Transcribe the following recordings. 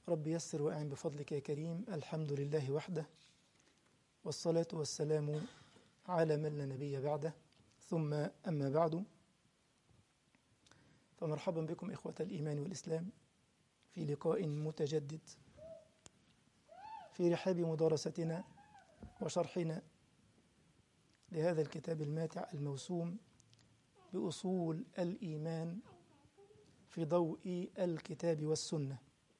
رب يسر وأعن بفضلك يا كريم. الحمد لله وحده، والصلاة والسلام على من لا نبي بعده، ثم أما بعد، فمرحبا بكم إخوة الإيمان والإسلام في لقاء متجدد في رحاب مدارستنا وشرحنا لهذا الكتاب الماتع الموسوم بأصول الإيمان في ضوء الكتاب والسنة.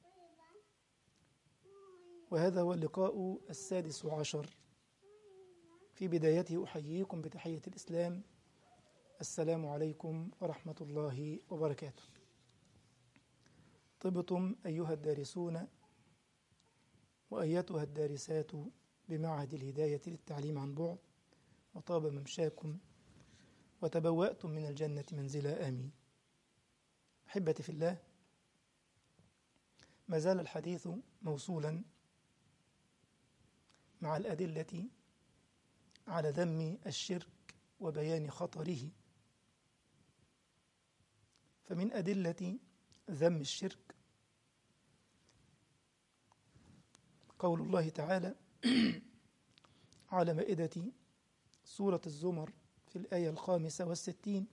وهذا هو اللقاء السادس عشر. في بدايته أحييكم بتحية الإسلام، السلام عليكم ورحمة الله وبركاته. طبتم أيها الدارسون وأيتها الدارسات بمعهد الهداية للتعليم عن بعد، وطاب ممشاكم وتبوأتم من الجنة منزلا، آمين. أحبتي في الله، ما زال الحديث موصولا مع الأدلة على ذم الشرك وبيان خطره. فمن أدلة ذم الشرك قول الله تعالى على مائدة سورة الزمر في الآية 65،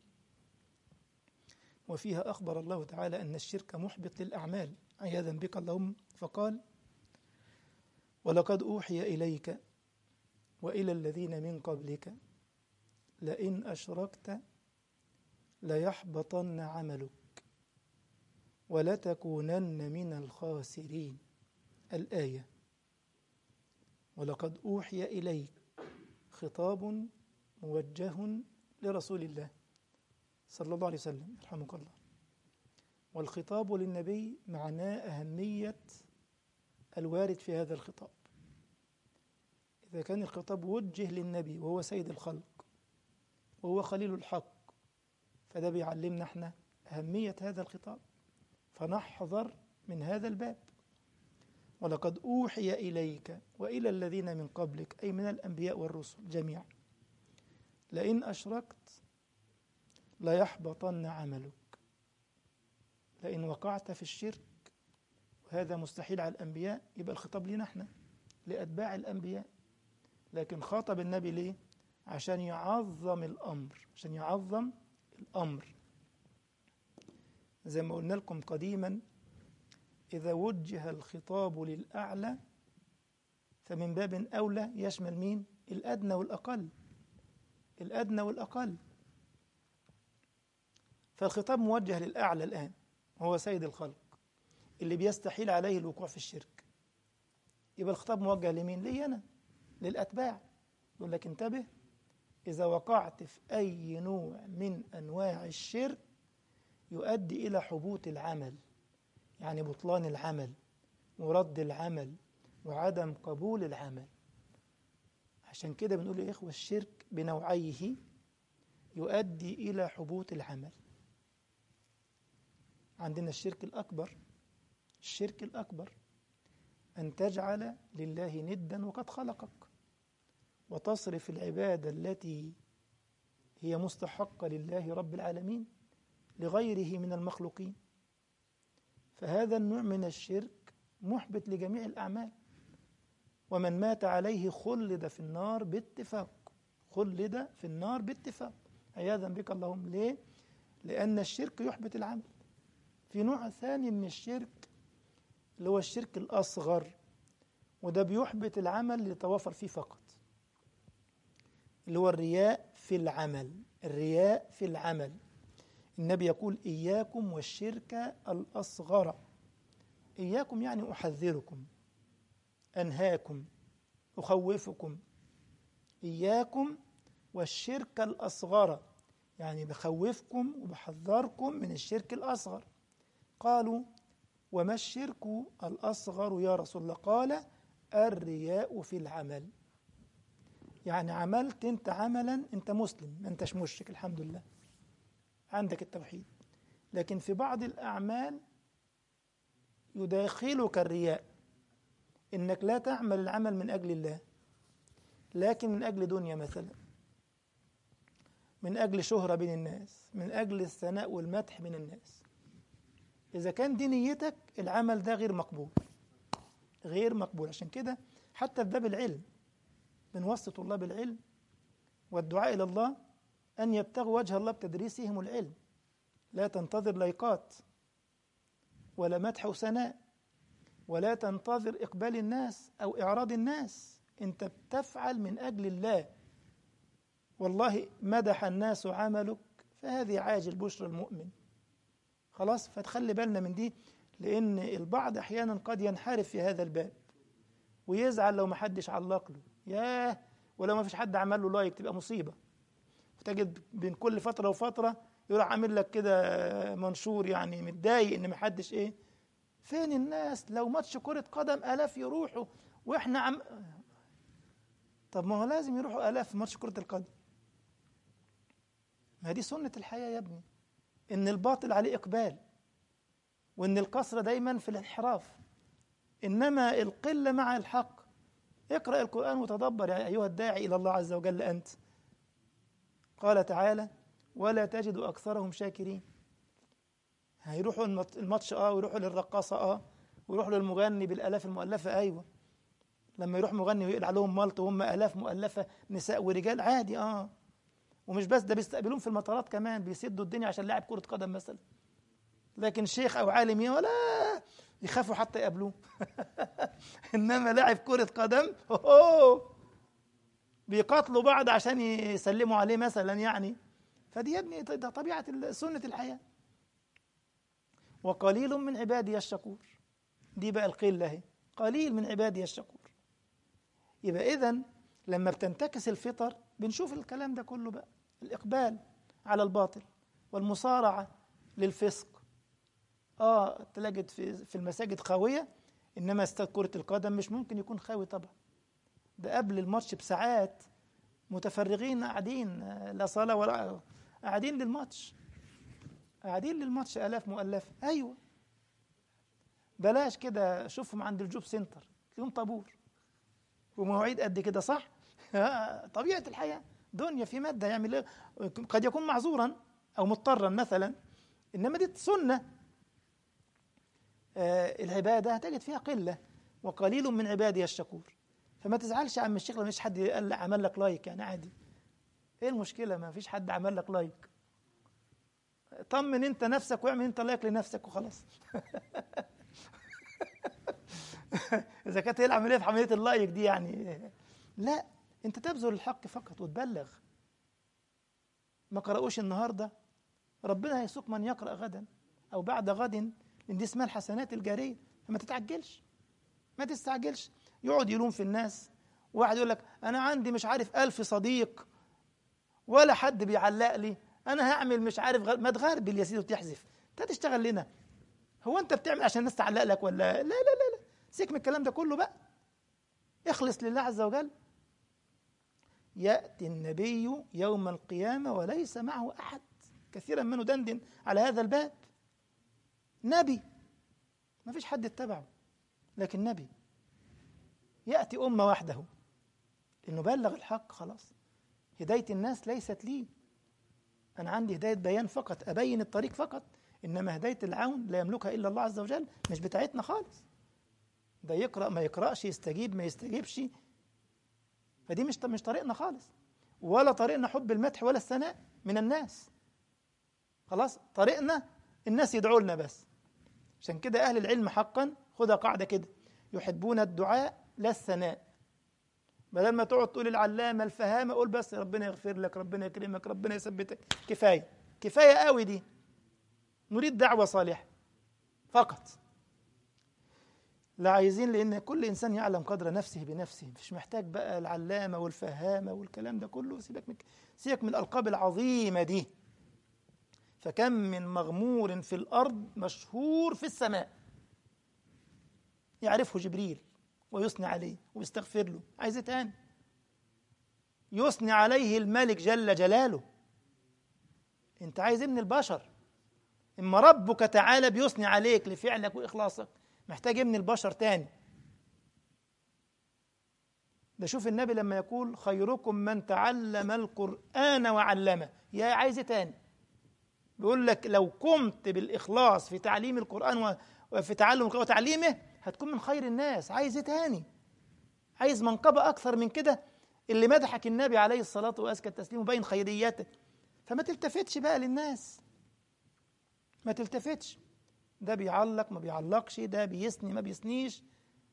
وفيها أخبر الله تعالى أن الشرك محبط للأعمال عياذا بك اللهم، فقال: ولقد أوحي إليك وإلى الذين من قبلك لئن أشركت ليحبطن عملك ولتكونن من الخاسرين. الآية. ولقد أوحي إليك خطاب موجه لرسول الله صلى الله عليه وسلم رحمك الله، والخطاب للنبي معناه أهمية الوارد في هذا الخطاب. إذا كان الخطاب وجه للنبي وهو سيد الخلق وهو خليل الحق، فده بيعلمنا احنا أهمية هذا الخطاب، فنحذر من هذا الباب. ولقد أوحي إليك وإلى الذين من قبلك، أي من الأنبياء والرسل جميعا، لئن أشركت ليحبطن عملك. لئن وقعت في الشرك، وهذا مستحيل على الأنبياء، يبقى الخطاب لنا احنا لأتباع الأنبياء، لكن خاطب النبي ليه؟ عشان يعظم الأمر، عشان يعظم الأمر. زي ما قلنا لكم قديما، إذا وجه الخطاب للأعلى فمن باب أولى يشمل مين؟ الأدنى والأقل، الأدنى والأقل. فالخطاب موجه للأعلى الآن، هو سيد الخلق اللي بيستحيل عليه الوقوع في الشرك، يبقى الخطاب موجه لمين؟ لي أنا، للأتباع. يقول لك انتبه، إذا وقعت في أي نوع من أنواع الشرك يؤدي إلى حبوط العمل، يعني بطلان العمل ورد العمل وعدم قبول العمل. عشان كده بنقول يا إخوة، الشرك بنوعيه يؤدي إلى حبوط العمل. عندنا الشرك الأكبر، الشرك الأكبر أن تجعل لله ندا وقد خلقك، وتصرف العبادة التي هي مستحقة لله رب العالمين لغيره من المخلوقين. فهذا النوع من الشرك محبط لجميع الأعمال، ومن مات عليه خلد في النار باتفاق، خلد في النار باتفاق عياذا بك اللهم. ليه؟ لأن الشرك يحبط العمل. في نوع ثاني من الشرك اللي هو الشرك الأصغر، وده بيحبط العمل ليتوافر فيه فقط، اللي هو الرياء في العمل. الرياء في العمل، النبي يقول: إياكم والشرك الأصغر. إياكم يعني أحذركم، أنهاكم، أخوفكم. إياكم والشرك الأصغر، يعني بخوفكم وبحذركم من الشرك الأصغر. قالوا: وما الشرك الأصغر يا رسول الله؟ قال: الرياء في العمل. يعني عملت انت عملا، انت مسلم، ما انتش مشرك، الحمد لله عندك التوحيد، لكن في بعض الأعمال يداخلك الرياء، إنك لا تعمل العمل من أجل الله، لكن من أجل دنيا مثلا، من أجل شهرة بين الناس، من أجل الثناء والمدح من الناس. إذا كان دي نيتك، العمل ده غير مقبول، غير مقبول. عشان كده حتى في باب العلم بنوصي طلاب العلم والدعاء إلى الله أن يبتغوا وجه الله بتدريسهم العلم، لا تنتظر لايقات ولا مدح وثناء، ولا تنتظر إقبال الناس أو إعراض الناس. أنت بتفعل من أجل الله، والله مدح الناس عملك فهذه عاجل بشرى المؤمن. خلاص، فتخلي بالنا من دي، لأن البعض أحيانا قد ينحرف في هذا الباب ويزعل لو ما حدش علق له، ياه، ولو ما فيش حد عمل له لايك تبقى مصيبة. وتجد بين كل فترة وفترة يروح عامل لك كده منشور، يعني متضايق إن ما حدش إيه. فين الناس؟ لو ماتش كرة قدم آلاف يروحوا وإحنا طب ما هو لازم يروحوا آلاف في ماتش كرة القدم. ما دي سنة الحياة يا ابني، إن الباطل عليه إقبال، وإن الكثرة دايما في الانحراف، إنما القلة مع الحق. اقرأ القرآن وتدبر يا أيها الداعي إلى الله عز وجل أنت. قال تعالى: ولا تجد أكثرهم شاكرين. هيروحوا الماتش ويروحوا للرقاصة ويروحوا للمغني بالآلاف المؤلفة. أيوة، لما يروح مغني ويقلع لهم مالط وهم آلاف مؤلفة نساء ورجال عادي. ومش بس ده، بيستقبلون في المطارات كمان، بيسدوا الدنيا عشان لاعب كرة قدم مثلا. لكن شيخ أو عالم ولا يخافوا حتى يقابلوه. إنما لاعب كرة قدم بيقاتلوا بعض عشان يسلموا عليه مثلا يعني. فدي يا ابني ده طبيعة سنة الحياة. وقليل من عبادي الشكور، دي بقى القلة اهي، قليل من عبادي الشكور. يبقى إذن لما بتنتكس الفطر بنشوف الكلام ده كله بقى، الإقبال على الباطل والمصارعة للفسق. تلاقي في المساجد خاوية، إنما استاد كرة القدم مش ممكن يكون خاوي طبعا. ده قبل الماتش بساعات متفرغين قاعدين، لا صلاة ولا قاعدين للماتش، آلاف مؤلفة. أيوة، بلاش كده، شوفهم عند الجوب سنتر يوم طابور ومواعيد قد كده، صح؟ طبيعة الحياة، دنيا في مادة يعمل، قد يكون معذورا أو مضطرا مثلا، إنما دي سنة. العبادة تجد فيها قلة، وقليل من عبادي الشكور. فما تزعلش يا عم الشيخ لما مش حد قال عمل لك لايك، يعني عادي. ايه المشكلة؟ ما فيش حد عمل لك لايك، طمن انت نفسك واعمل انت لايك لنفسك وخلاص. اذا كانت هي العملية في عملية اللايك دي يعني، لا، انت تبذل الحق فقط وتبلغ. ما قرأوش النهاردة، ربنا هيسوق من يقرأ غدا أو بعد غد، لأن دي اسمها الحسنات الجارية. فما تتعجلش، ما تستعجلش. يقعد يلوم في الناس، واحد يقول لك أنا عندي مش عارف 1000 صديق ولا حد بيعلق لي، أنا هعمل مش عارف ما تغربل يا سيدي وتحذف. أنت تشتغل لنا؟ هو أنت بتعمل عشان الناس تعلق لك ولا لا؟ لا لا لا، سيك من الكلام ده كله بقى، اخلص لله عز وجل. يأتي النبي يوم القيامة وليس معه أحد، كثيرا ما ندندن على هذا الباب. نبي ما فيش حد اتبعه، لكن نبي يأتي أمة وحده، إنه بلغ الحق خلاص. هداية الناس ليست لي، أنا عندي هداية بيان فقط، أبين الطريق فقط، إنما هداية العون لا يملكها إلا الله عز وجل، مش بتاعتنا خالص. ده يقرأ ما يقرأش، يستجيب ما يستجيبش، فدي مش طريقنا خالص، ولا طريقنا حب المدح ولا الثناء من الناس. خلاص، طريقنا الناس يدعوا لنا بس. عشان كده أهل العلم حقا، خدها قاعدة كده، يحبون الدعاء لا الثناء. بدل ما تقعد تقول العلامة الفهامة، قول بس ربنا يغفر لك، ربنا يكرمك، ربنا يثبتك، كفاية كفاية قوي دي. نريد دعوة صالحة فقط، لا عايزين، لأن كل إنسان يعلم قدر نفسه بنفسه، مش محتاج بقى العلامة والفهامة والكلام ده كله. سيبك من الألقاب العظيمة دي. فكم من مغمور في الأرض مشهور في السماء، يعرفه جبريل ويثني عليه ويستغفر له، عايز تاني يثني عليه الملك جل جلاله. انت عايز ابن البشر؟ اما ربك تعالى بيثني عليك لفعلك وإخلاصك، محتاج ابن البشر تاني؟ ده شوف النبي لما يقول خيركم من تعلم القرآن وعلمه، يا عايز تاني؟ بيقول لك لو قمت بالإخلاص في تعليم القرآن وفي تعلم القرآن وتعليمه هتكون من خير الناس. عايز ايه تاني؟ عايز منقبة أكثر من كده؟ اللي مدحك النبي عليه الصلاة وأزكى التسليم وبين خيريته. فما تلتفتش بقى للناس، ما تلتفتش. ده بيعلق ما بيعلقش، ده بيسني ما بيسنيش.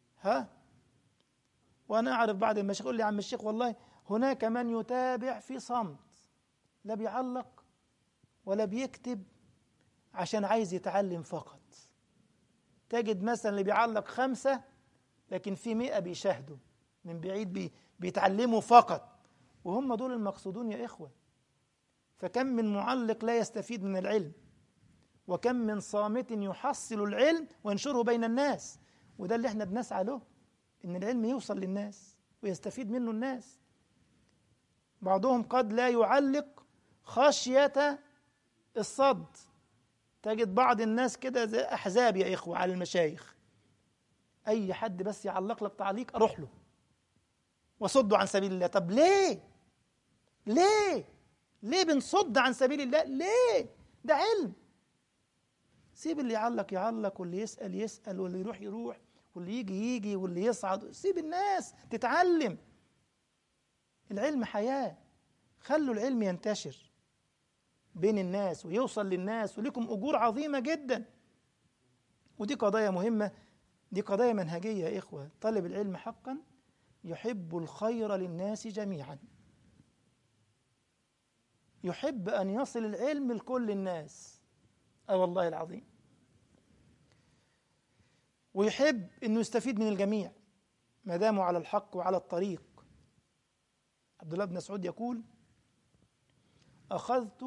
وأنا أعرف بعض المشايخ يقول لي يا عم الشيخ والله هناك من يتابع في صمت، لا بيعلق ولا بيكتب، عشان عايز يتعلم فقط. تجد مثلا اللي بيعلق 5 لكن في 100 بيشاهدوا من بعيد بيتعلموا فقط، وهم دول المقصودون يا إخوة. فكم من معلق لا يستفيد من العلم، وكم من صامت يحصل العلم وينشره بين الناس. وده اللي احنا بنسعى له، إن العلم يوصل للناس ويستفيد منه الناس. بعضهم قد لا يعلق خشية الصد. تجد بعض الناس كده زي أحزاب يا إخوة على المشايخ، أي حد بس يعلق لك تعليق أروح له وصدوا عن سبيل الله. طب ليه؟ ليه بنصد عن سبيل الله؟ ليه؟ ده علم. سيب اللي يعلق يعلق، واللي يسأل يسأل، واللي يروح يروح، واللي يجي يجي، واللي يصعد. سيب الناس تتعلم. العلم حياة. خلوا العلم ينتشر بين الناس ويوصل للناس، ولكم أجور عظيمة جدا. ودي قضايا مهمة، دي قضايا منهجية يا إخوة. طالب العلم حقا يحب الخير للناس جميعا، يحب أن يصل العلم لكل الناس، والله العظيم، ويحب أنه يستفيد من الجميع ما داموا على الحق وعلى الطريق. عبد الله بن مسعود يقول: أخذت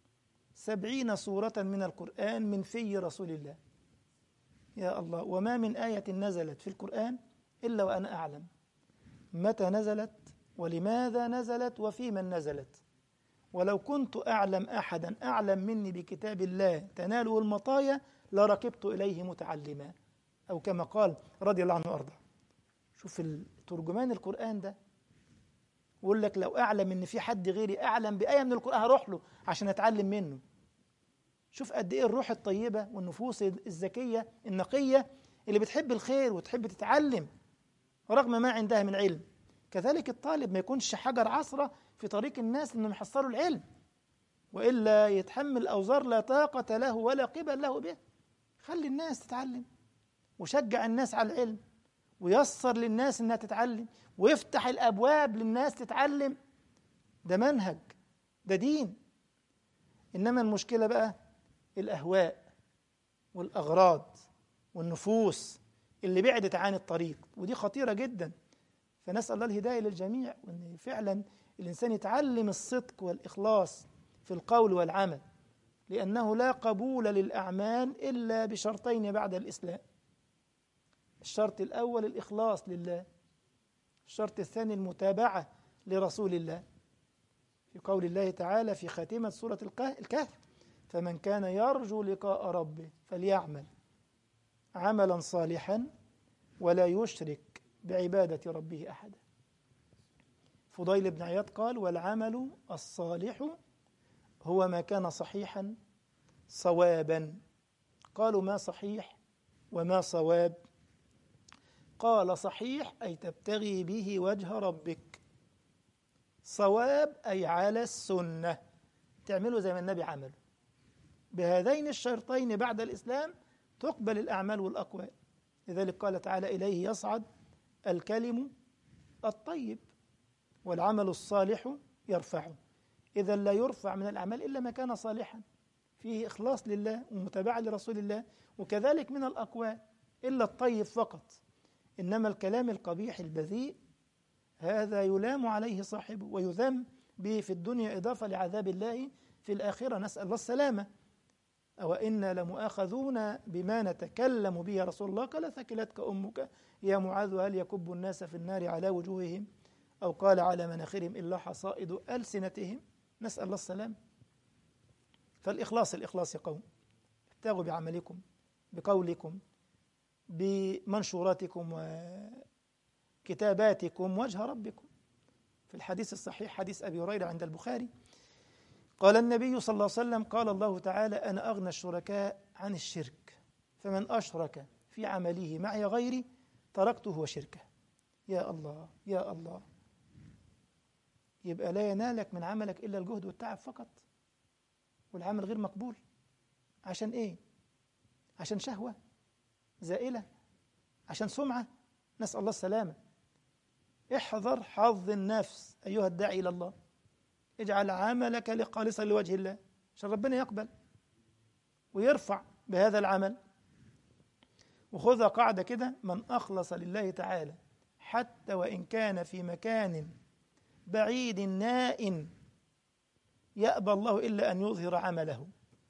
70 سورة من القرآن من في رسول الله. يا الله، وما من آية نزلت في القرآن إلا وأنا أعلم متى نزلت ولماذا نزلت وفي من نزلت، ولو كنت أعلم أحدا أعلم مني بكتاب الله تناله المطايا لركبت إليه متعلما، أو كما قال رضي الله عنه وأرضاه. شوف ترجمان القرآن ده يقول لك لو أعلم إن في حد غيري أعلم بآية من القرآن هروح له عشان أتعلم منه. شوف قد إيه الروح الطيبة والنفوس الذكية النقية اللي بتحب الخير وتحب تتعلم رغم ما عندها من علم. كذلك الطالب ما يكونش حجر عصرة في طريق الناس إنهم يحصلوا العلم، وإلا يتحمل أوزار لا طاقة له ولا قبل له به. خلي الناس تتعلم، وشجع الناس على العلم، ويسر للناس إنها تتعلم، ويفتح الأبواب للناس تتعلم. ده منهج، ده دين. إنما المشكلة بقى الأهواء والأغراض والنفوس اللي بعدت عن الطريق، ودي خطيرة جدا. فنسأل الله الهداية للجميع، وأن فعلا الإنسان يتعلم الصدق والإخلاص في القول والعمل، لأنه لا قبول للأعمال إلا بشرطين بعد الإسلام. الشرط الأول الإخلاص لله، الشرط الثاني المتابعة لرسول الله، في قول الله تعالى في خاتمة سورة الكهف: فمن كان يرجو لقاء ربه فليعمل عملا صالحا ولا يشرك بعبادة ربه أحدا. فضيل بن عياض قال: والعمل الصالح هو ما كان صحيحا صوابا. قالوا: ما صحيح وما صواب؟ قال: صحيح أي تبتغي به وجه ربك، صواب أي على السنة، تعمله زي ما النبي عمله. بهذين الشرطين بعد الإسلام تقبل الأعمال والأقوال. لذلك قال تعالى: إليه يصعد الكلم الطيب والعمل الصالح يرفعه. إذا لا يرفع من الأعمال إلا ما كان صالحا فيه إخلاص لله ومتابعة لرسول الله، وكذلك من الأقوال إلا الطيب فقط. إنما الكلام القبيح البذيء هذا يلام عليه صاحبه ويذم به في الدنيا، إضافة لعذاب الله في الآخرة، نسأل الله السلامة. أو إنا لمؤاخذون بما نتكلم به يا رسول الله؟ قال: ثكلتك أمك يا معاذ، هل يكب الناس في النار على وجوههم أو قال على مناخرهم إلا حصائد ألسنتهم؟ نسأل الله السلام. فالإخلاص الإخلاص يا قوم، ابتغوا بعملكم بقولكم بمنشوراتكم وكتاباتكم وجه ربكم. في الحديث الصحيح حديث أبي هريرة عند البخاري قال النبي صلى الله عليه وسلم: قال الله تعالى: أنا أغنى الشركاء عن الشرك، فمن أشرك في عمله معي غيري تركته وشركه. يا الله يا الله. يبقى لا ينالك من عملك إلا الجهد والتعب فقط، والعمل غير مقبول. عشان إيه؟ عشان شهوة زائلة، عشان سمعة، نسأل الله السلامة. احذر حظ النفس أيها الداعي إلى الله. اجعل عملك خالصا لوجه الله عشان ربنا يقبل ويرفع بهذا العمل. وخذها قاعدة كده: من أخلص لله تعالى حتى وإن كان في مكان بعيد نائٍ يأبى الله إلا أن يظهر عمله.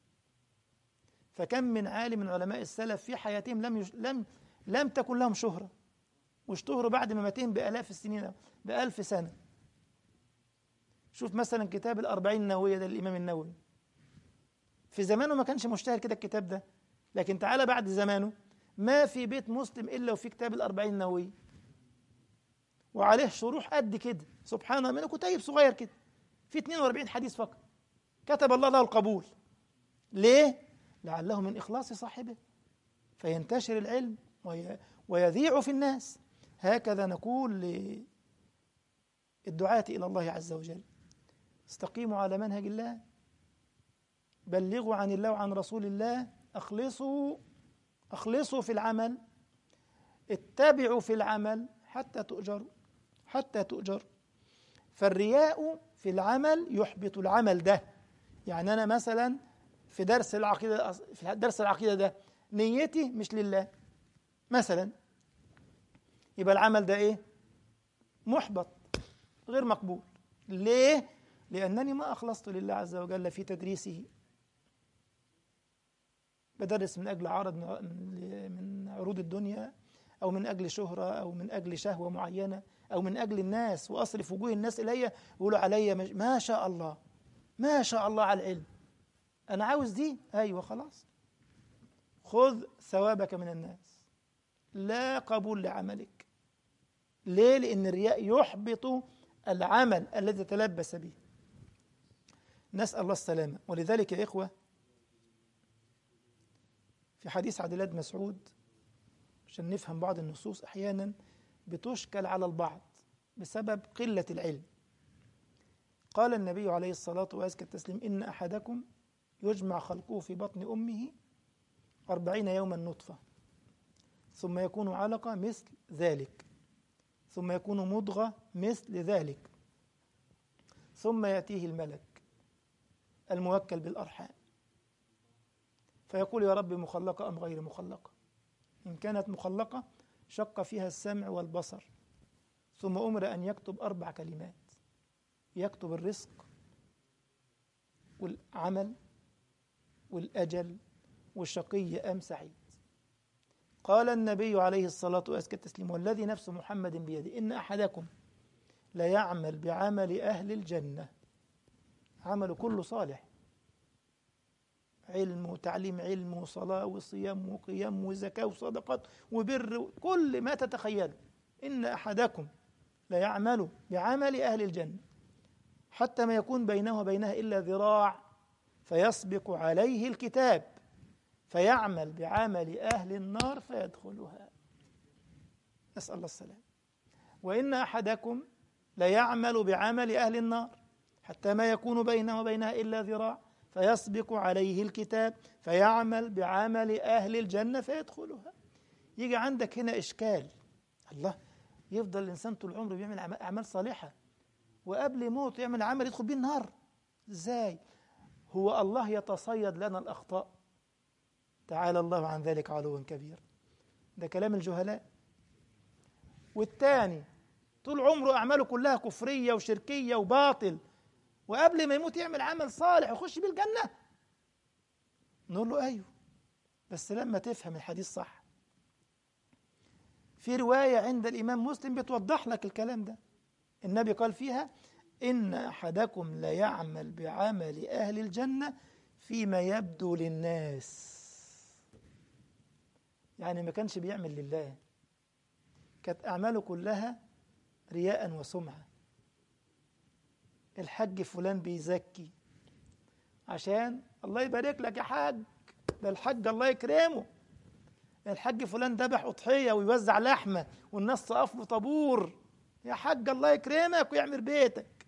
فكم من عالم من علماء السلف في حياتهم لم تكن لهم شهرة، واشتهروا بعد مماتهم بآلاف السنين، بألف سنة. شوف مثلا كتاب الأربعين النووية ده للإمام النووي، في زمانه ما كانش مشتهر كده الكتاب ده، لكن تعالى بعد زمانه ما في بيت مسلم إلا وفي كتاب الأربعين النووية، وعليه شروح قد كده سبحان الله، من كتيب صغير كده في 42 حديث فقط، كتب الله له القبول. ليه؟ لعله من إخلاص صاحبه فينتشر العلم ويذيع في الناس. هكذا نقول للدعاة إلى الله عز وجل: استقيموا على منهج الله، بلغوا عن الله وعن رسول الله، أخلصوا في العمل، اتبعوا في العمل حتى تؤجروا. فالرياء في العمل يحبط العمل ده. يعني أنا مثلا في درس العقيدة ده نيتي مش لله مثلا، يبقى العمل ده إيه؟ محبط غير مقبول. ليه؟ لأنني ما أخلصت لله عز وجل في تدريسه. بدرس من أجل عرض من عروض الدنيا، أو من أجل شهرة، أو من أجل شهوة معينة، أو من أجل الناس، وأصرف وجوه الناس إلي يقولوا علي ما شاء الله ما شاء الله على العلم. أنا عاوز دي، أيوة خلاص، خذ ثوابك من الناس، لا قبول لعملك. ليه؟ لأن الرياء يحبط العمل الذي تلبس به. نسأل الله السلامة. ولذلك يا إخوة في حديث عبد الله بن مسعود، عشان نفهم بعض النصوص أحيانا بتشكل على البعض بسبب قلة العلم. قال النبي عليه الصلاة وأزكى التسليم: إن أحدكم يجمع خلقه في بطن أمه 40 يوما نطفة، ثم يكون علقة مثل ذلك، ثم يكون مضغة مثل ذلك، ثم يأتيه الملك الموكل بالأرحام فيقول: يا رب مخلقة أم غير مخلقة؟ إن كانت مخلقة شق فيها السمع والبصر. ثم أمر أن يكتب 4 كلمات، يكتب الرزق والعمل والأجل والشقي أم سعيد. قال النبي عليه الصلاة وأزكى التسليم: والذي نفس محمد بيده إن أحدكم لا يعمل بعمل أهل الجنة، عمله كله صالح، علم وتعليم علم وصلاة وصيام وقيام وزكاة وصدقات وبر، كل ما تتخيله. إن أحدكم لا يعمل بعمل أهل الجنة حتى ما يكون بينه وبينها إلا ذراع فيسبق عليه الكتاب فيعمل بعمل أهل النار فيدخلها. نسأل الله السلام. وإن أحدكم لا يعمل بعمل أهل النار حتى ما يكون بينه وبينها إلا ذراع فيسبق عليه الكتاب فيعمل بعمل أهل الجنة فيدخلها. يجي عندك هنا إشكال: الله، يفضل الإنسان طول عمره بيعمل أعمال صالحة وقبل موته يعمل عمل يدخل به النار؟ إزاي؟ هو الله يتصيد لنا الأخطاء؟ تعالى الله عن ذلك علوا كبير. ده كلام الجهلاء. والتاني طول عمره أعماله كلها كفرية وشركية وباطل، وقبل ما يموت يعمل عمل صالح ويخش بيه الجنة. نقول له أيوه، بس لما تفهم الحديث صح. في رواية عند الإمام مسلم بتوضح لك الكلام ده. النبي قال فيها: إن أحدكم لا يعمل بعمل أهل الجنة فيما يبدو للناس. يعني ما كانش بيعمل لله، كانت أعماله كلها رياء وسمعة. الحج فلان بيزكي عشان الله يبارك لك يا حاج، ده الحج الله يكرمه، الحاج فلان ذبح أضحية ويوزع لحمة والناس تقف له طابور، يا حاج الله يكرمك ويعمر بيتك.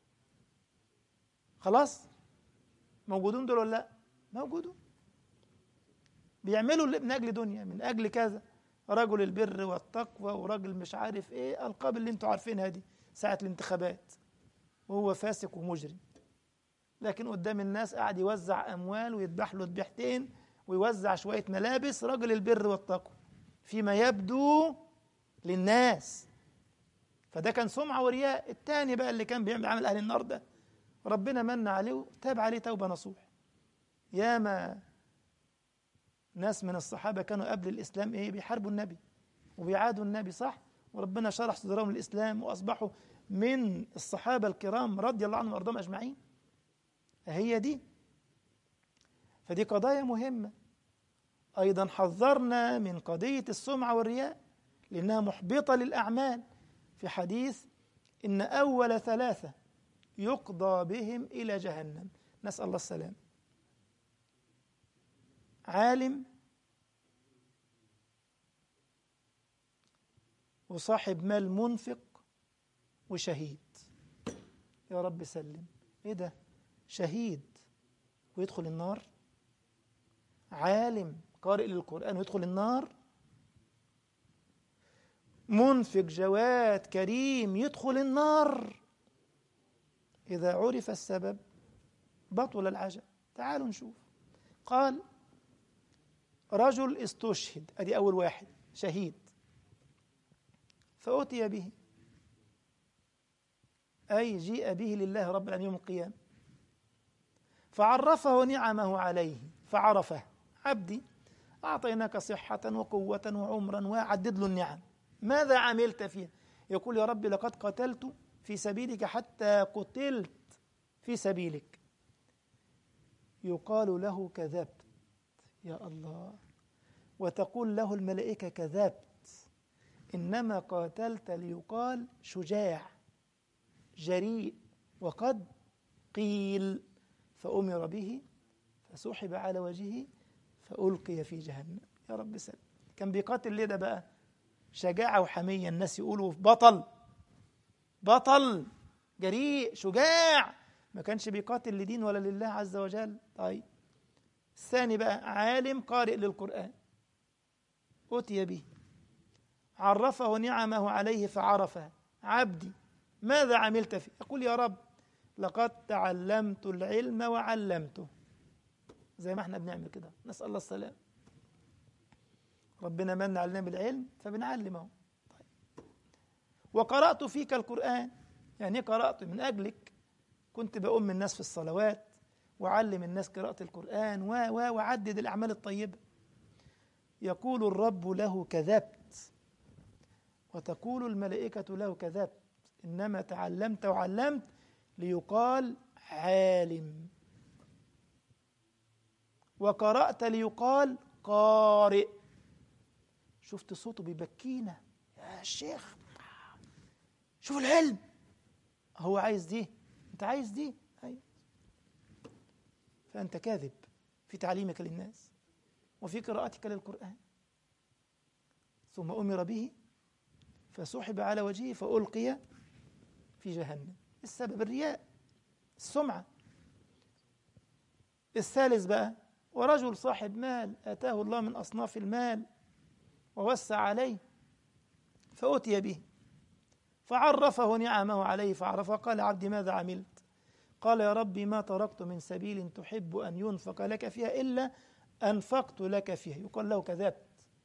خلاص، موجودون دول ولا لا؟ موجودون، بيعملوا اللي من أجل دنيا، من أجل كذا، رجل البر والتقوى ورجل مش عارف ايه، القاب اللي انتوا عارفينها دي ساعة الانتخابات، وهو فاسق ومجرم، لكن قدام الناس قاعد يوزع أموال ويذبح له ذبيحتين ويوزع شوية ملابس، رجل البر والتقوى فيما يبدو للناس. فده كان سمعة ورياء. التاني بقى اللي كان بيعمل عمل أهل النار ده، ربنا من عليه وتاب عليه توبة نصوح. ياما ناس من الصحابة كانوا قبل الإسلام إيه بيحاربوا النبي وبيعادوا النبي، صح؟ وربنا شرح صدورهم للإسلام وأصبحوا من الصحابة الكرام رضي الله عنهم وأرضاهم أجمعين. هي دي، فدي قضايا مهمة. أيضا حذرنا من قضية السمعة والرياء لأنها محبطة للأعمال، في حديث إن أول ثلاثة يقضى بهم إلى جهنم، نسأل الله السلام: عالم، وصاحب مال منفق، وشهيد. يا رب سلم. إيه ده؟ شهيد ويدخل النار؟ عالم قارئ للقرآن ويدخل النار؟ منفق جواد كريم يدخل النار؟ إذا عرف السبب بطل العجب. تعالوا نشوف. قال: رجل استشهد، أدي أول واحد شهيد، فأتي به، أي جيء به لله رب العالمين يوم القيامة، فعرفه نعمه عليه فعرفه: عبدي أعطيناك صحة وقوة وعمرا، وعدد له النعم، ماذا عملت فيها؟ يقول: يا رب لقد قتلت في سبيلك حتى قتلت في سبيلك. يقال له: كذبت. يا الله. وتقول له الملائكة: كذبت، إنما قاتلت ليقال شجاع جريء، وقد قيل. فأمر به فسحب على وجهه فألقي في جهنم. يا رب سلم. كان بيقاتل ليه ده بقى؟ شجاعة وحمية، الناس يقولوا بطل، بطل جريء شجاع، ما كانش بيقاتل لدين ولا لله عز وجل. طيب، الثاني بقى عالم قارئ للقرآن، أتي به، عرفه نعمه عليه فعرفها: عبدي ماذا عملت فيه؟ يقول: يا رب لقد تعلمت العلم وعلمته. زي ما احنا بنعمل كده، نسأل الله السلام. ربنا من علينا بالعلم فبنعلمه. طيب. وقرأت فيك القرآن، يعني قرأت من أجلك، كنت بأم الناس في الصلوات وعلم الناس قراءة القرآن وعدد الأعمال الطيبة. يقول الرب له: كذبت. وتقول الملائكة له: كذبت، إنما تعلمت وعلمت ليقال عالم، وقرأت ليقال قارئ. شفت صوته بيبكينا: يا شيخ شوف العلم، هو عايز دي، انت عايز دي. أيوة. فأنت كاذب في تعليمك للناس وفي قراءتك للقرآن. ثم أمر به فسحب على وجهه فألقي في جهنم. السبب الرياء، السمعة. الثالث بقى: ورجل صاحب مال آتاه الله من أصناف المال ووسع عليه، فأتي به فعرفه نعمه عليه فعرفه، قال: عبدي ماذا عملت؟ قال: يا ربي ما تركت من سبيل تحب أن ينفق لك فيها إلا أنفقت لك فيها. يقال له: كذبت،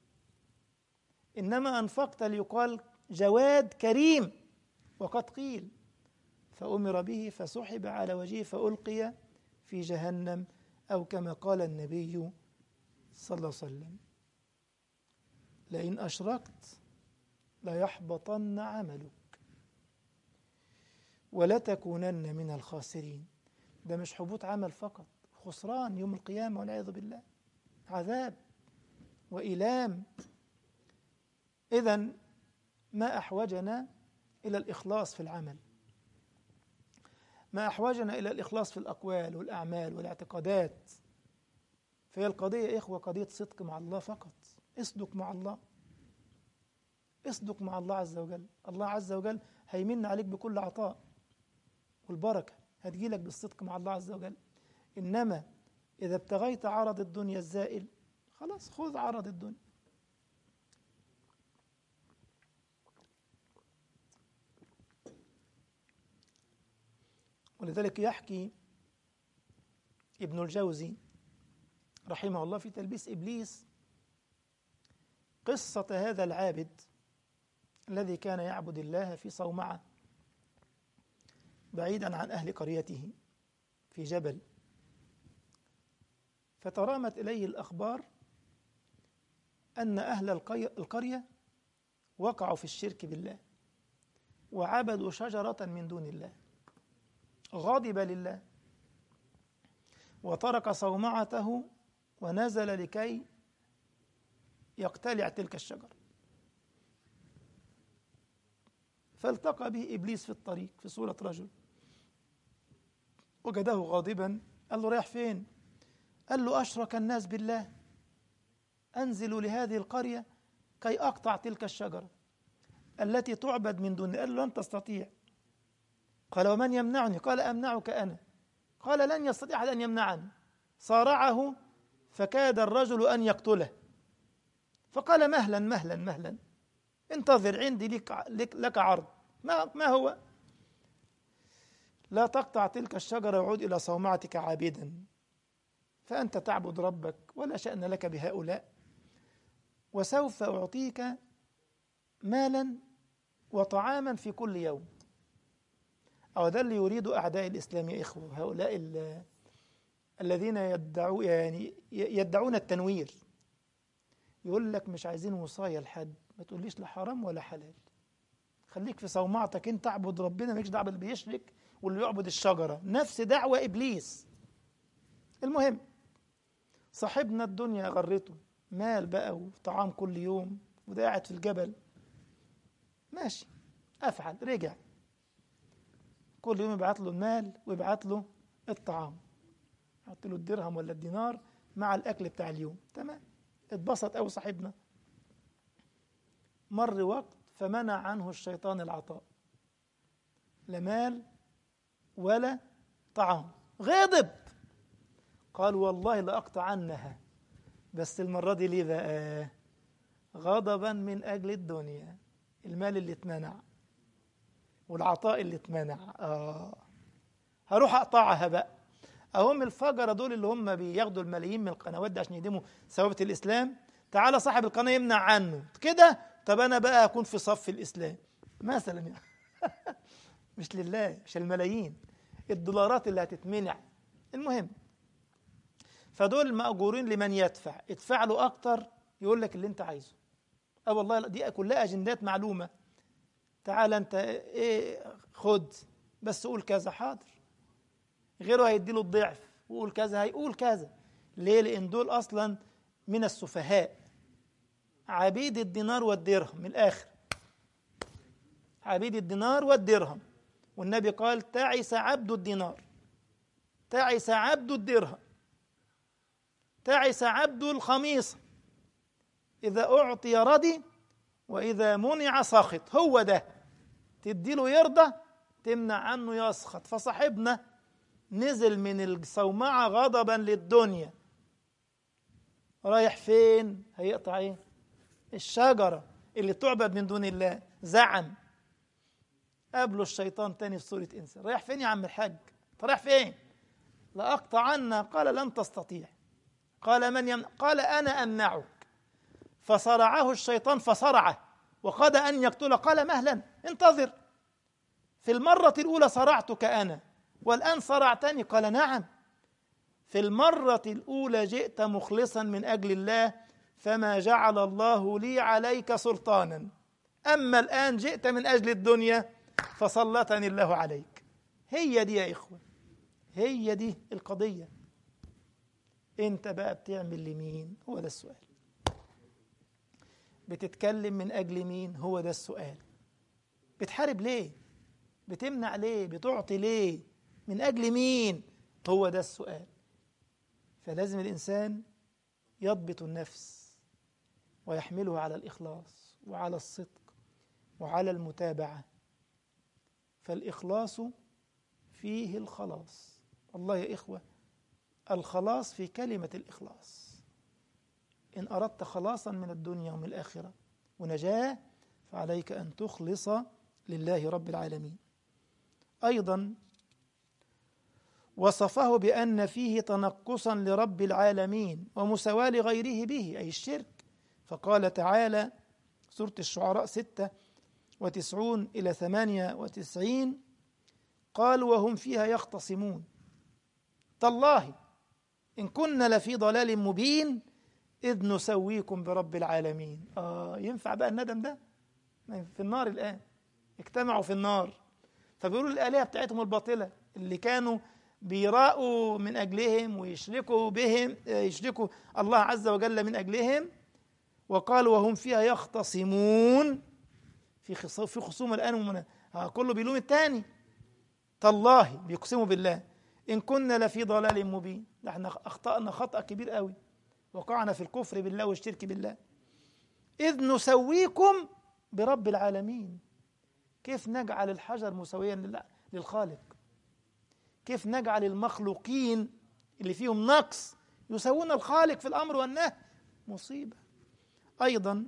إنما أنفقت ليقال جواد كريم، وقد قيل. فأمر به فسحب على وجهه فألقي في جهنم، أو كما قال النبي صلى الله عليه وسلم: لئن أشركت ليحبطن عملك ولتكونن من الخاسرين. ده مش حبوط عمل فقط، خسران يوم القيامة والعياذ بالله، عذاب وإيلام. إذن ما أحوجنا إلى الإخلاص في العمل، ما أحوجنا إلى الإخلاص في الأقوال والأعمال والاعتقادات. فهي القضية يا إخوة قضية صدق مع الله فقط، اصدق مع الله، اصدق مع الله عز وجل. الله عز وجل هيمن عليك بكل عطاء، والبركة هتجيلك بالصدق مع الله عز وجل. إنما إذا ابتغيت عرض الدنيا الزائل، خلاص خذ عرض الدنيا. ولذلك يحكي ابن الجوزي رحمه الله في تلبيس إبليس قصة هذا العابد الذي كان يعبد الله في صومعة بعيدا عن أهل قريته في جبل. فترامت إليه الأخبار أن أهل القرية وقعوا في الشرك بالله وعبدوا شجرة من دون الله. غضب لله وترك صومعته ونزل لكي يقتلع تلك الشجرة. فالتقى به إبليس في الطريق في صورة رجل، وجده غاضبا. قال له رايح فين؟ قال له أشرك الناس بالله، أنزل لهذه القرية كي أقطع تلك الشجرة التي تعبد من دون. قال له لن تستطيع. قال ومن يمنعني؟ قال أمنعك أنا. قال لن يستطيع أحد أن يمنعني. صارعه فكاد الرجل أن يقتله، فقال مهلا مهلا مهلا، انتظر عندي لك عرض. ما هو؟ لا تقطع تلك الشجرة وعود إلى صومعتك عابدا، فأنت تعبد ربك ولا شأن لك بهؤلاء، وسوف أعطيك مالا وطعاما في كل يوم. أو ذا اللي يريد أعداء الإسلام يا إخوة، هؤلاء الذين يدعون التنوير. يقول لك مش عايزين وصاية لحد، ما تقوليش لا حرام ولا حلال، خليك في صومعتك انت اعبد ربنا، مالكش دعوه باللي بيشرك واللي يعبد الشجره. نفس دعوه ابليس. المهم صاحبنا الدنيا غرته، مال بقى وطعام كل يوم، وده قاعد في الجبل ماشي. افعل رجع كل يوم يبعت له المال ويبعت له الطعام، يحط له الدرهم ولا الدينار مع الاكل بتاع اليوم. تمام، اتبسط قوي صاحبنا. مر وقت فمنع عنه الشيطان العطاء، لا مال ولا طعام. غضب، قال والله لأقطعنها، بس المرة دي ليه بقى؟ غضبا من أجل الدنيا. المال اللي اتمنع والعطاء اللي اتمنع، هروح أقطعها بقى. أهم الفجرة دول اللي هم بياخدوا الملايين من القنوات دي عشان يديموا ثوابت الإسلام، تعالى صاحب القناة يمنع عنه كده، طب أنا بقى أكون في صف الإسلام مثلا يعني. مش لله، مش الملايين، الدولارات اللي هتتمنع. المهم فدول مأجورين لمن يدفع، ادفع له أكتر يقول لك اللي أنت عايزه. والله دي كلها أجندات معلومة. تعال أنت إيه خد، بس قول كذا حاضر، غيره هيديله الضعف، وقول كذا هيقول كذا. ليه؟ لأن دول أصلا من السفهاء، عبيد الدينار والدرهم. من الآخر عبيد الدينار والدرهم. والنبي قال تعس عبد الدينار، تعس عبد الدرهم، تعس عبد الخميصة، إذا أعطي رضي وإذا منع سخط. هو ده، تديله يرضى، تمنع عنه يسخط. فصاحبنا نزل من الصومعة غضبا للدنيا، رايح فين؟ هيقطع ايه؟ الشجرة اللي تعبد من دون الله. زعم. قابله الشيطان تاني في صورة إنسان. رايح فين يا عم الحاج؟ رايح فين؟ لأقطعن. قال لن تستطيع. قال من يمنع؟ قال أنا أمنعك. فصرعه الشيطان فصرعه وقاد أن يقتله. قال مهلا انتظر، في المرة الأولى صرعتك أنا والآن صرعتني. قال نعم، في المرة الأولى جئت مخلصا من أجل الله فما جعل الله لي عليك سلطانا، أما الآن جئت من أجل الدنيا فسلطني الله عليك. هي دي يا إخوة، هي دي القضية. أنت بقى بتعمل لمين؟ هو ده السؤال. بتتكلم من أجل مين؟ هو ده السؤال. بتحارب ليه؟ بتمنع ليه؟ بتعطي ليه؟ من أجل مين؟ هو ده السؤال. فلازم الإنسان يضبط النفس، ويحمله على الإخلاص وعلى الصدق وعلى المتابعة. فالإخلاص فيه الخلاص. الله يا إخوة، الخلاص في كلمة الإخلاص. إن أردت خلاصا من الدنيا ومن الآخرة ونجاة فعليك أن تخلص لله رب العالمين. أيضا وصفه بأن فيه تنقصا لرب العالمين ومساواة لغيره به، أي الشرك. فقال تعالى سورة الشعراء 96 إلى 98: قال وهم فيها يختصمون تالله إن كنا لفي ضلال مبين إذ نسويكم برب العالمين. ينفع بقى الندم ده؟ في النار الآن، اجتمعوا في النار، فبيقولوا الآلهة بتاعتهم الباطلة اللي كانوا بيراءوا من أجلهم ويشركوا بهم، يشركوا الله عز وجل من أجلهم. وقالوا وهم فيها يختصمون، في خصوم الآن، كله بيلوم الثاني. تالله بيقسموا بالله إن كنا لفي ضلال مبين، احنا أخطأنا خطأ كبير قوي، وقعنا في الكفر بالله والشرك بالله. إذ نسويكم برب العالمين. كيف نجعل الحجر مسويا للخالق؟ كيف نجعل المخلوقين اللي فيهم نقص يسوون الخالق في الأمر والنهي؟ مصيبة. أيضا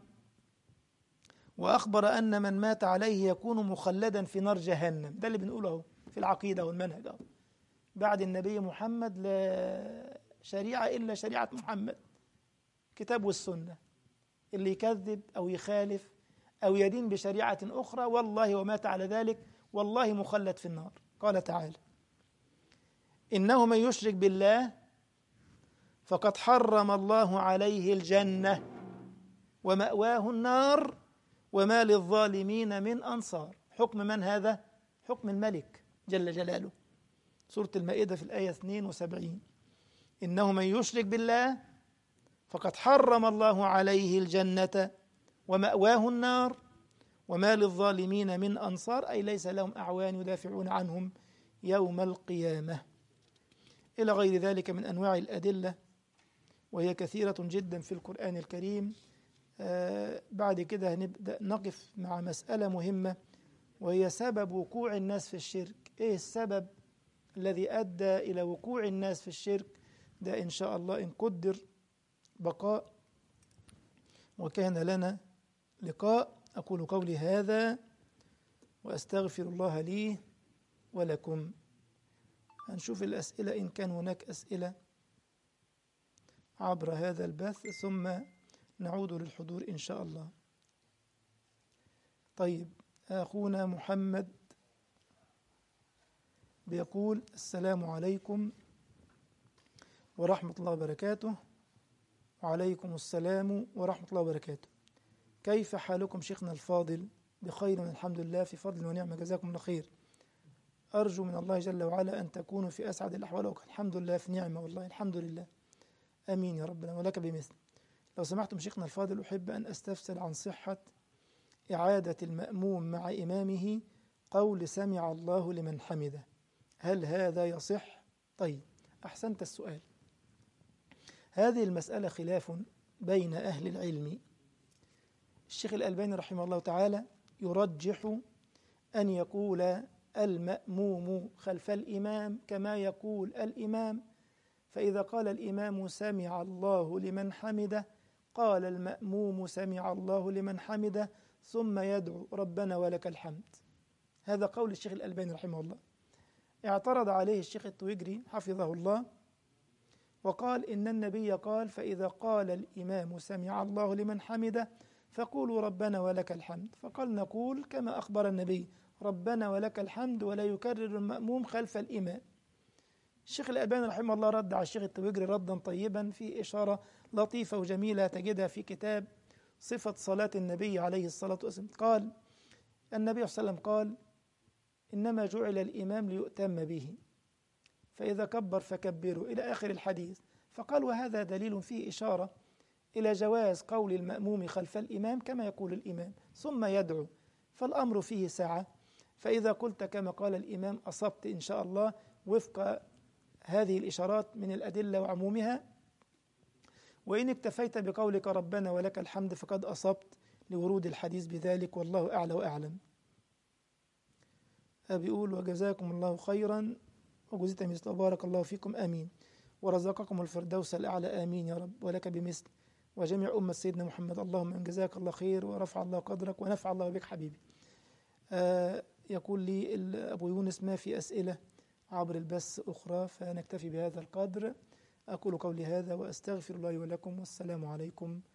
وأخبر أن من مات عليه يكون مخلدا في نار جهنم. ده اللي بنقوله في العقيدة والمنهج. بعد النبي محمد لا شريعة إلا شريعة محمد، كتاب والسنة. اللي يكذب أو يخالف أو يدين بشريعة أخرى والله ومات على ذلك والله مخلد في النار. قال تعالى إنه من يشرك بالله فقد حرم الله عليه الجنة ومأواه النار وما للظالمين من أنصار. حكم من هذا؟ حكم الملك جل جلاله، سورة المائدة في الآية 72. إنه من يشرك بالله فقد حرم الله عليه الجنة ومأواه النار وما للظالمين من أنصار، أي ليس لهم أعوان يدافعون عنهم يوم القيامة. إلى غير ذلك من أنواع الأدلة وهي كثيرة جدا في القرآن الكريم. بعد كده هنبدأ نقف مع مسألة مهمة وهي سبب وقوع الناس في الشرك. إيه السبب الذي أدى إلى وقوع الناس في الشرك؟ ده إن شاء الله إن قدر بقاء وكان لنا لقاء. أقول قولي هذا وأستغفر الله لي ولكم. هنشوف الأسئلة إن كان هناك أسئلة عبر هذا البث ثم نعود للحضور إن شاء الله. طيب، أخونا محمد بيقول السلام عليكم ورحمة الله وبركاته. وعليكم السلام ورحمة الله وبركاته. كيف حالكم شيخنا الفاضل؟ بخير الحمد لله، في فضل ونعمة، جزاكم الله خير. أرجو من الله جل وعلا أن تكونوا في أسعد الأحوال. الحمد لله في نعمة، والله الحمد لله. أمين يا ربنا ولك بمثل. لو سمحتم شيخنا الفاضل، أحب أن أستفسر عن صحة إعادة المأموم مع إمامه قول سمع الله لمن حمده، هل هذا يصح؟ طيب، أحسنت السؤال. هذه المسألة خلاف بين أهل العلم. الشيخ الألباني رحمه الله تعالى يرجح أن يقول المأموم خلف الإمام كما يقول الإمام، فإذا قال الإمام سمع الله لمن حمده قال المأموم سمع الله لمن حمده ثم يدعو ربنا ولك الحمد. هذا قول الشيخ الألباني رحمه الله. اعترض عليه الشيخ التويجري حفظه الله وقال إن النبي قال فإذا قال الإمام سمع الله لمن حمده فقولوا ربنا ولك الحمد. فقال نقول كما أخبر النبي ربنا ولك الحمد ولا يكرر المأموم خلف الإمام. الشيخ الألباني رحمه الله رد على الشيخ التويجري ردا طيبا في إشارة لطيفة وجميلة تجدها في كتاب صفة صلاة النبي عليه الصلاة والسلام. قال النبي صلى الله عليه وسلم قال إنما جعل الإمام ليؤتم به فإذا كبر فكبروا إلى آخر الحديث. فقال وهذا دليل فيه إشارة إلى جواز قول المأموم خلف الإمام كما يقول الإمام ثم يدعو، فالأمر فيه سعة. فإذا قلت كما قال الإمام أصبت إن شاء الله وفق هذه الإشارات من الأدلة وعمومها. وإن اكتفيت بقولك ربنا ولك الحمد فقد أصبت لورود الحديث بذلك، والله أعلى وأعلم. بيقول وجزاكم الله خيرا وجزيت مثل بارك الله فيكم آمين، ورزقكم الفردوس الأعلى آمين يا رب، ولك بمثل وجميع أمة سيدنا محمد. اللهم إن جزاك الله خير ورفع الله قدرك ونفع الله بك حبيبي. يقول لي أبو يونس ما في أسئلة عبر البث أخرى، فنكتفي بهذا القدر. أقول قولي هذا وأستغفر الله ولكم، والسلام عليكم